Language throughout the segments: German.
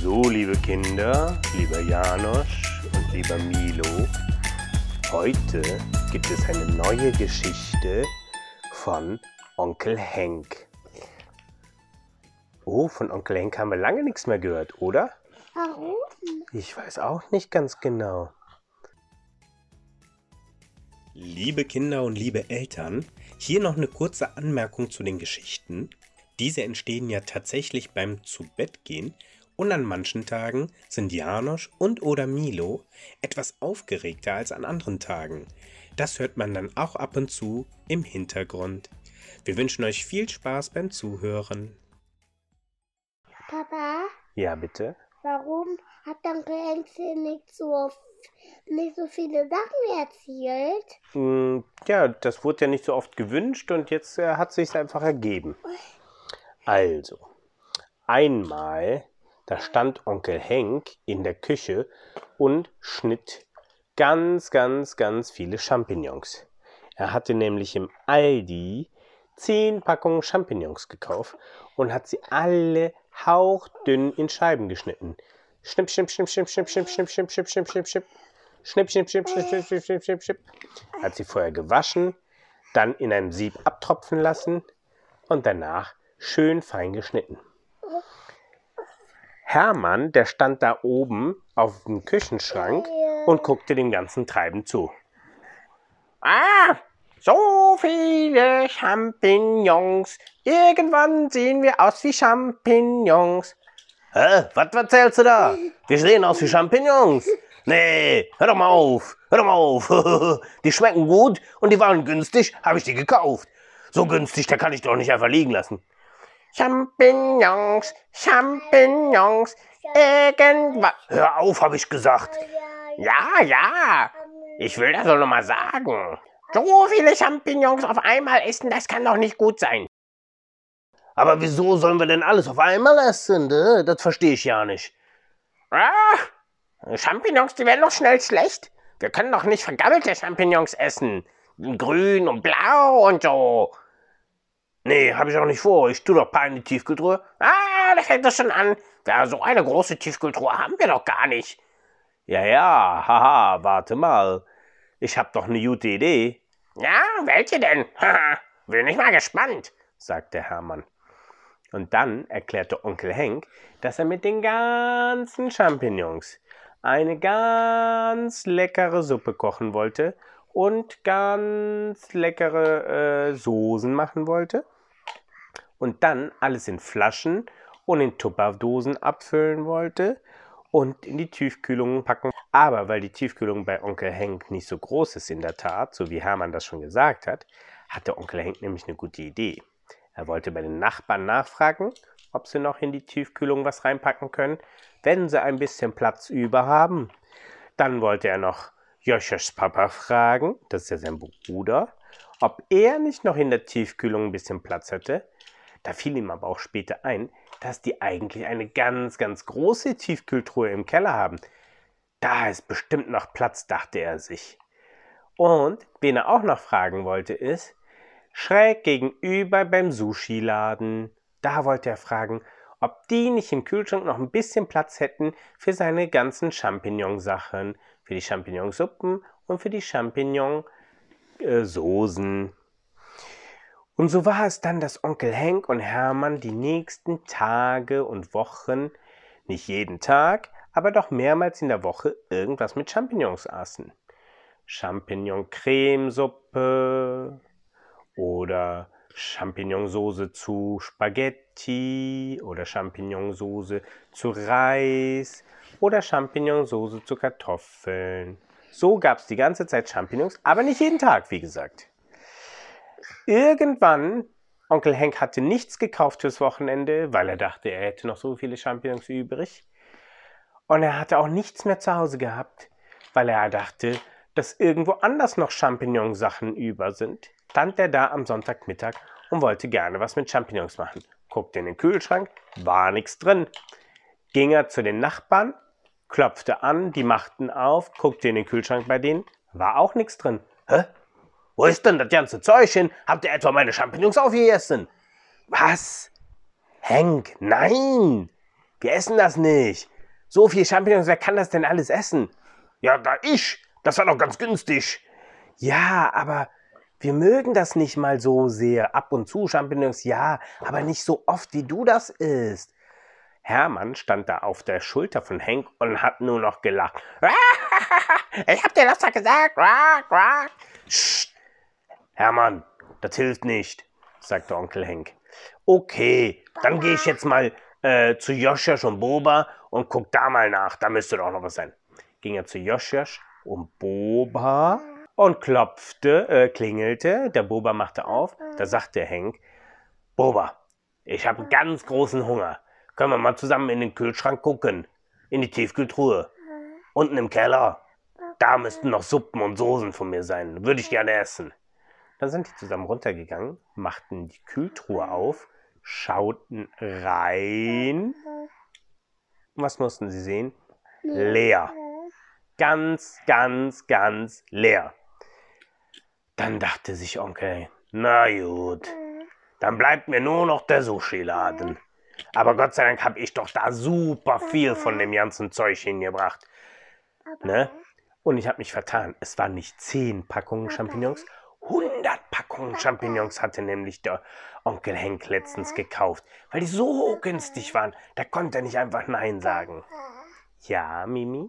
So, liebe Kinder, lieber Janosch und lieber Milo, heute gibt es eine neue Geschichte von Onkel Henk. Oh, von Onkel Henk haben wir lange nichts mehr gehört, oder? Warum? Ich weiß auch nicht ganz genau. Liebe Kinder und liebe Eltern, hier noch eine kurze Anmerkung zu den Geschichten. Diese entstehen ja tatsächlich beim Zubettgehen und an manchen Tagen sind Janosch und oder Milo etwas aufgeregter als an anderen Tagen. Das hört man dann auch ab und zu im Hintergrund. Wir wünschen euch viel Spaß beim Zuhören. Papa, Ja, bitte? warum hat Onkel Henkel nicht so viele Sachen erzählt? Ja, das wurde ja nicht so oft gewünscht und jetzt hat es sich einfach ergeben. Also, einmal, da stand Onkel Henk in der Küche und schnitt ganz viele Champignons. Er hatte nämlich im Aldi 10 Packungen Champignons gekauft und hat sie alle hauchdünn in Scheiben geschnitten. Schnipp, schnipp, schnipp, schnipp, schnipp, schnipp, schnipp, schnipp, schnipp, schnipp, schnipp, schnipp. Schnipp, schnipp, schnipp, schnipp, schnipp, schnipp, schnipp, schnipp, schnipp. Hat sie vorher gewaschen, dann in einem Sieb abtropfen lassen und danach schön fein geschnitten. Hermann, der stand da oben auf dem Küchenschrank und guckte dem ganzen Treiben zu. Ah, so viele Champignons. Irgendwann sehen wir aus wie Champignons. Hä? Was erzählst du da? Wir sehen aus wie Champignons. Nee, hör doch mal auf. Hör doch mal auf. Die schmecken gut und die waren günstig, habe ich die gekauft. So günstig, da kann ich doch nicht einfach liegen lassen. Champignons, Champignons, irgendwas. Hör auf, habe ich gesagt. Ja, ich will das doch noch mal sagen. So viele Champignons auf einmal essen, das kann doch nicht gut sein. Aber wieso sollen wir denn alles auf einmal essen? Das verstehe ich ja nicht. Champignons, die werden doch schnell schlecht. Wir können doch nicht vergammelte Champignons essen. Grün und blau und so. Nee, habe ich auch nicht vor. Ich tue doch ein paar in die Tiefkühltruhe. Da fängt das schon an. Ja, so eine große Tiefkühltruhe haben wir doch gar nicht. Ja, haha, warte mal. Ich habe doch eine gute Idee. Ja, welche denn? Haha, bin ich mal gespannt, sagte Hermann. Und dann erklärte Onkel Henk, dass er mit den ganzen Champignons eine ganz leckere Suppe kochen wollte und ganz leckere Soßen machen wollte und dann alles in Flaschen und in Tupperdosen abfüllen wollte und in die Tiefkühlung packen. Aber weil die Tiefkühlung bei Onkel Henk nicht so groß ist in der Tat, so wie Hermann das schon gesagt hat, hatte Onkel Henk nämlich eine gute Idee. Er wollte bei den Nachbarn nachfragen, ob sie noch in die Tiefkühlung was reinpacken können, wenn sie ein bisschen Platz über haben. Dann wollte er noch Joschas Papa fragen, das ist ja sein Bruder, ob er nicht noch in der Tiefkühlung ein bisschen Platz hätte. Da fiel ihm aber auch später ein, dass die eigentlich eine ganz große Tiefkühltruhe im Keller haben. Da ist bestimmt noch Platz, dachte er sich. Und wen er auch noch fragen wollte ist, schräg gegenüber beim Sushi-Laden. Da wollte er fragen, ob die nicht im Kühlschrank noch ein bisschen Platz hätten für seine ganzen Champignon-Sachen, für die Champignonsuppen und für die Champignon-Soßen. Und so war es dann, dass Onkel Henk und Hermann die nächsten Tage und Wochen, nicht jeden Tag, aber doch mehrmals in der Woche irgendwas mit Champignons aßen. Champignon-Cremesuppe oder Champignonsauce zu Spaghetti oder Champignonsauce zu Reis oder Champignonsauce zu Kartoffeln. So gab es die ganze Zeit Champignons, aber nicht jeden Tag, wie gesagt. Irgendwann, Onkel Henk hatte nichts gekauft fürs Wochenende, weil er dachte, er hätte noch so viele Champignons übrig. Und er hatte auch nichts mehr zu Hause gehabt, weil er dachte, dass irgendwo anders noch Champignon-Sachen über sind. Stand er da am Sonntagmittag und wollte gerne was mit Champignons machen. Guckte in den Kühlschrank, war nichts drin. Ging er zu den Nachbarn, klopfte an, die machten auf, guckte in den Kühlschrank bei denen, war auch nichts drin. Hä? Wo ist denn das ganze Zeug hin? Habt ihr etwa meine Champignons aufgegessen? Was? Henk, nein! Wir essen das nicht. So viel Champignons, wer kann das denn alles essen? Ja, das war doch ganz günstig. Ja, aber wir mögen das nicht mal so sehr. Ab und zu Champignons, ja, aber nicht so oft, wie du das isst. Hermann stand da auf der Schulter von Henk und hat nur noch gelacht. Ich hab dir das doch gesagt. Psst. Hermann, das hilft nicht, sagte Onkel Henk. Okay, dann gehe ich jetzt mal zu Joscha und Boba und guck da mal nach. Da müsste doch noch was sein. Ging er zu Joscha und Boba und klingelte. Der Boba machte auf. Da sagte Henk, Boba, ich habe einen ganz großen Hunger. Können wir mal zusammen in den Kühlschrank gucken? In die Tiefkühltruhe. Unten im Keller. Da müssten noch Suppen und Soßen von mir sein. Würde ich gerne essen. Dann sind die zusammen runtergegangen, machten die Kühltruhe auf, schauten rein. Was mussten sie sehen? Leer. Ganz, ganz, ganz leer. Dann dachte sich Onkel, na gut, dann bleibt mir nur noch der Sushi-Laden. Aber Gott sei Dank habe ich doch da super viel von dem ganzen Zeug hingebracht. Ne? Und ich habe mich vertan. Es waren nicht 10 Packungen Champignons, 100 Packungen Champignons hatte nämlich der Onkel Henk letztens gekauft, weil die so günstig waren. Da konnte er nicht einfach Nein sagen. Ja, Mimi?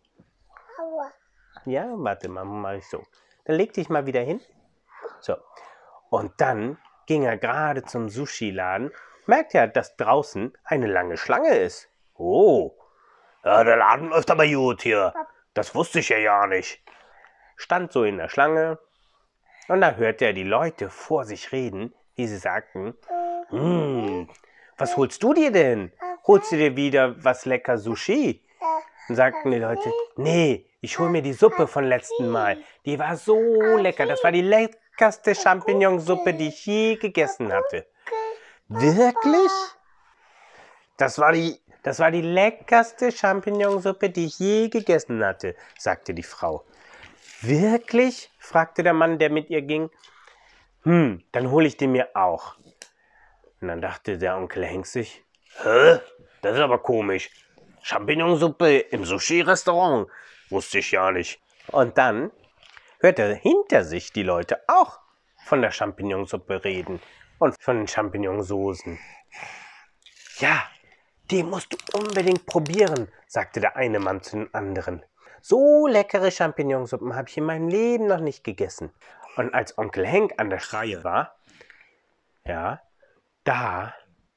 Ja, warte mal, mach ich so. Dann leg dich mal wieder hin. So. Und dann ging er gerade zum Sushi-Laden, merkte er, dass draußen eine lange Schlange ist. Oh, ja, der Laden läuft aber gut hier. Das wusste ich ja gar nicht. Stand so in der Schlange und da hörte er die Leute vor sich reden, wie sie sagten, was holst du dir denn? Holst du dir wieder was lecker Sushi? Und sagten die Leute, nee, ich hol mir die Suppe von letzten Mal. Die war so lecker. Das war die leckerste Champignonsuppe, die ich je gegessen hatte. Wirklich? Das war die leckerste Champignonsuppe, die ich je gegessen hatte, sagte die Frau. Wirklich? Fragte der Mann, der mit ihr ging. Dann hole ich die mir auch. Und dann dachte der Onkel Henk sich, das ist aber komisch. Champignonsuppe im Sushi-Restaurant. Wusste ich ja nicht. Und dann hörte er hinter sich die Leute auch von der Champignonsuppe reden und von den Champignonsoßen. Ja, die musst du unbedingt probieren, sagte der eine Mann zu den anderen. So leckere Champignonsuppen habe ich in meinem Leben noch nicht gegessen. Und als Onkel Henk an der Reihe war, ja, da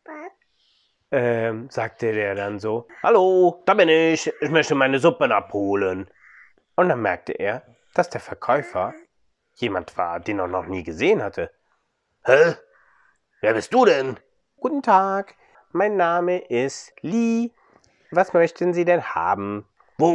sagte der dann so, hallo, da bin ich möchte meine Suppe abholen. Und dann merkte er, dass der Verkäufer jemand war, den er noch nie gesehen hatte. Hä? Wer bist du denn? Guten Tag, mein Name ist Lee. Was möchten Sie denn haben?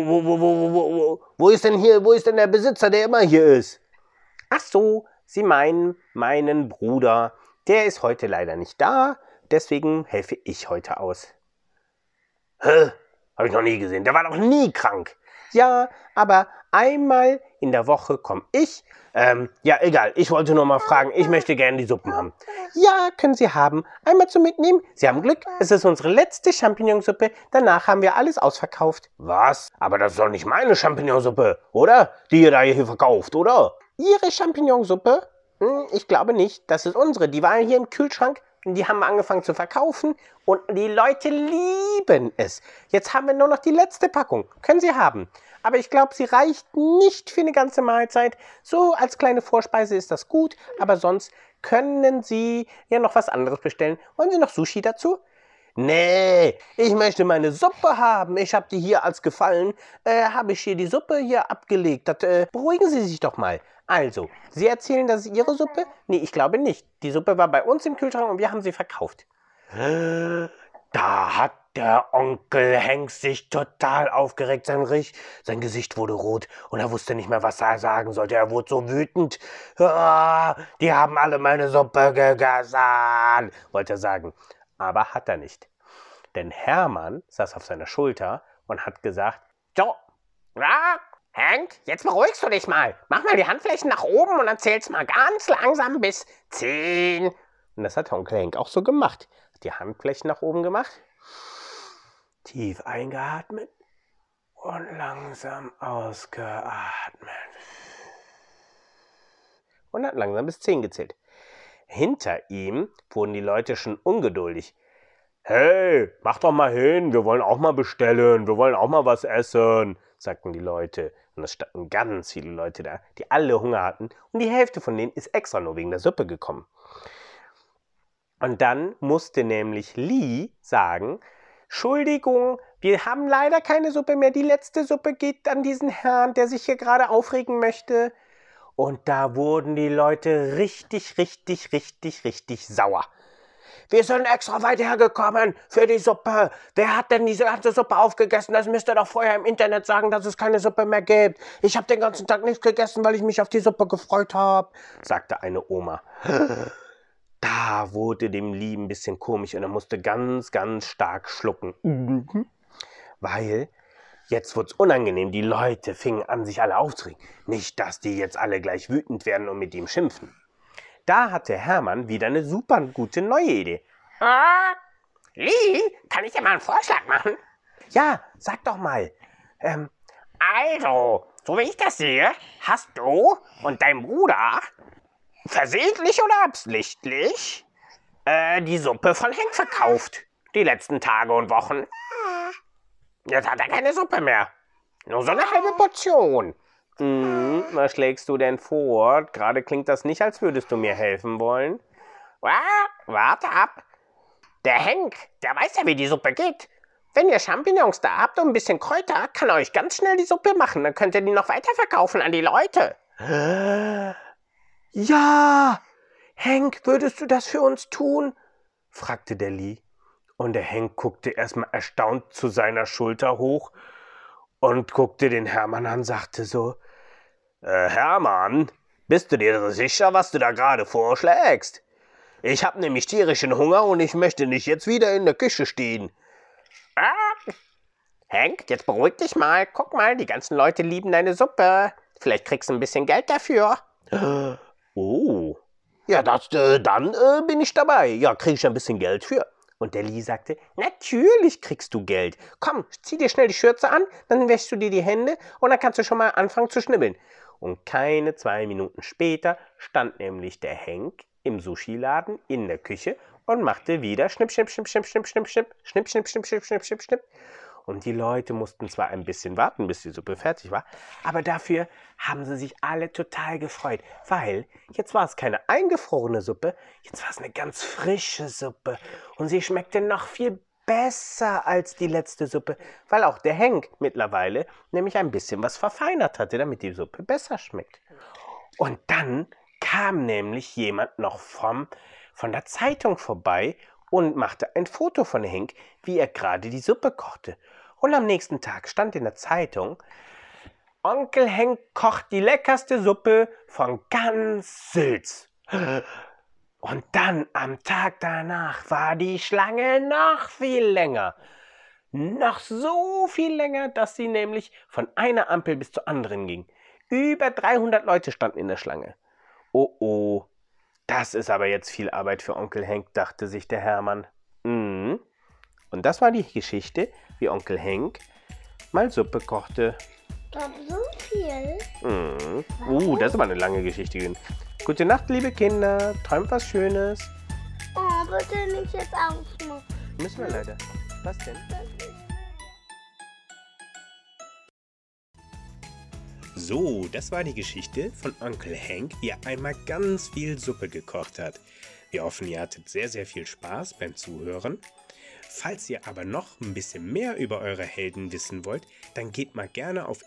Wo ist denn der Besitzer, der immer hier ist? Ach so, Sie meinen meinen Bruder. Der ist heute leider nicht da, deswegen helfe ich heute aus. Hä? Hab ich noch nie gesehen. Der war noch nie krank. Ja, aber einmal in der Woche komme ich. Ja, egal. Ich wollte nur mal fragen. Ich möchte gerne die Suppen haben. Ja, können Sie haben. Einmal zum Mitnehmen. Sie haben Glück. Es ist unsere letzte Champignonsuppe. Danach haben wir alles ausverkauft. Was? Aber das ist doch nicht meine Champignonsuppe, oder? Die ihr da hier verkauft, oder? Ihre Champignonsuppe? Ich glaube nicht. Das ist unsere. Die waren hier im Kühlschrank. Die haben wir angefangen zu verkaufen und die Leute lieben es. Jetzt haben wir nur noch die letzte Packung. Können Sie haben. Aber ich glaube, sie reicht nicht für eine ganze Mahlzeit. So als kleine Vorspeise ist das gut, aber sonst können Sie ja noch was anderes bestellen. Wollen Sie noch Sushi dazu? Nee, ich möchte meine Suppe haben. Ich habe die hier als Gefallen, habe ich hier die Suppe hier abgelegt. Beruhigen Sie sich doch mal. Also, Sie erzählen, das ist Ihre Suppe? Nee, ich glaube nicht. Die Suppe war bei uns im Kühlschrank und wir haben sie verkauft. Da hat der Onkel Henk sich total aufgeregt. Sein Gesicht wurde rot und er wusste nicht mehr, was er sagen sollte. Er wurde so wütend. Die haben alle meine Suppe gegessen, wollte er sagen. Aber hat er nicht. Denn Hermann saß auf seiner Schulter und hat gesagt, so, Hank, jetzt beruhigst du dich mal. Mach mal die Handflächen nach oben und dann zählst mal ganz langsam bis 10. Und das hat Onkel Henk auch so gemacht. Hat die Handflächen nach oben gemacht, tief eingeatmet und langsam ausgeatmet. Und hat langsam bis 10 gezählt. Hinter ihm wurden die Leute schon ungeduldig. Hey, mach doch mal hin, wir wollen auch mal bestellen, wir wollen auch mal was essen, sagten die Leute. Und es standen ganz viele Leute da, die alle Hunger hatten. Und die Hälfte von denen ist extra nur wegen der Suppe gekommen. Und dann musste nämlich Lee sagen, Entschuldigung, wir haben leider keine Suppe mehr. Die letzte Suppe geht an diesen Herrn, der sich hier gerade aufregen möchte. Und da wurden die Leute richtig sauer. Wir sind extra weit hergekommen für die Suppe. Wer hat denn diese ganze Suppe aufgegessen? Das müsst ihr doch vorher im Internet sagen, dass es keine Suppe mehr gibt. Ich habe den ganzen Tag nichts gegessen, weil ich mich auf die Suppe gefreut habe, sagte eine Oma. Da wurde dem Lee ein bisschen komisch und er musste ganz stark schlucken. Weil jetzt wurde es unangenehm. Die Leute fingen an, sich alle aufzuregen. Nicht, dass die jetzt alle gleich wütend werden und mit ihm schimpfen. Da hatte Hermann wieder eine super gute neue Idee. Lee, kann ich dir mal einen Vorschlag machen? Ja, sag doch mal. Also, so wie ich das sehe, hast du und dein Bruder versehentlich oder absichtlich die Suppe von Hank verkauft. Die letzten Tage und Wochen. Jetzt hat er keine Suppe mehr. Nur so eine halbe Portion. Was schlägst du denn vor? Gerade klingt das nicht, als würdest du mir helfen wollen. Warte ab. Der Hank, der weiß ja, wie die Suppe geht. Wenn ihr Champignons da habt und ein bisschen Kräuter, kann er euch ganz schnell die Suppe machen. Dann könnt ihr die noch weiterverkaufen an die Leute. Ja! Hank, würdest du das für uns tun? Fragte der Lee. Und der Hank guckte erstmal erstaunt zu seiner Schulter hoch und guckte den Hermann an und sagte so, Hermann, bist du dir sicher, was du da gerade vorschlägst? Ich habe nämlich tierischen Hunger und ich möchte nicht jetzt wieder in der Küche stehen. Hank, jetzt beruhig dich mal. Guck mal, die ganzen Leute lieben deine Suppe. Vielleicht kriegst du ein bisschen Geld dafür. Oh, ja, dann bin ich dabei. Ja, krieg ich ein bisschen Geld für. Und der Lee sagte, natürlich kriegst du Geld. Komm, zieh dir schnell die Schürze an, dann wäschst du dir die Hände und dann kannst du schon mal anfangen zu schnibbeln. Und keine 2 Minuten später stand nämlich der Hank im Sushi-Laden in der Küche und machte wieder schnipp, schnipp, schnipp, schnipp, schnipp, schnipp, schnipp, schnipp, schnipp, schnipp, schnipp, schnipp, schnipp, schnipp. Und die Leute mussten zwar ein bisschen warten, bis die Suppe fertig war, aber dafür haben sie sich alle total gefreut, weil jetzt war es keine eingefrorene Suppe, jetzt war es eine ganz frische Suppe und sie schmeckte noch viel besser als die letzte Suppe, weil auch der Hank mittlerweile nämlich ein bisschen was verfeinert hatte, damit die Suppe besser schmeckt. Und dann kam nämlich jemand noch von der Zeitung vorbei und machte ein Foto von Hank, wie er gerade die Suppe kochte. Und am nächsten Tag stand in der Zeitung, Onkel Hank kocht die leckerste Suppe von ganz Sülz. Und dann am Tag danach war die Schlange noch viel länger. Noch so viel länger, dass sie nämlich von einer Ampel bis zur anderen ging. Über 300 Leute standen in der Schlange. Oh, das ist aber jetzt viel Arbeit für Onkel Hank, dachte sich der Hermann. Und das war die Geschichte, wie Onkel Hank mal Suppe kochte. Doch so viel? Das ist aber eine lange Geschichte. Gute Nacht, liebe Kinder. Träumt was Schönes. Oh, bitte nicht jetzt ausmachen. Müssen wir leider. Was denn? So, das war die Geschichte von Onkel Hank, wie er einmal ganz viel Suppe gekocht hat. Wir hoffen, ihr hattet sehr, sehr viel Spaß beim Zuhören. Falls ihr aber noch ein bisschen mehr über eure Helden wissen wollt, dann geht mal gerne auf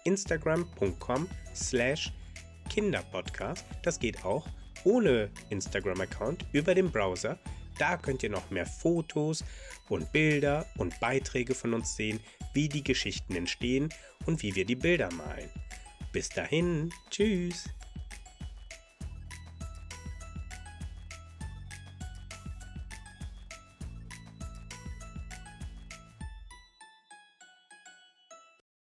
instagram.com/kinderpodcast. Das geht auch ohne Instagram-Account über den Browser. Da könnt ihr noch mehr Fotos und Bilder und Beiträge von uns sehen, wie die Geschichten entstehen und wie wir die Bilder malen. Bis dahin, tschüss!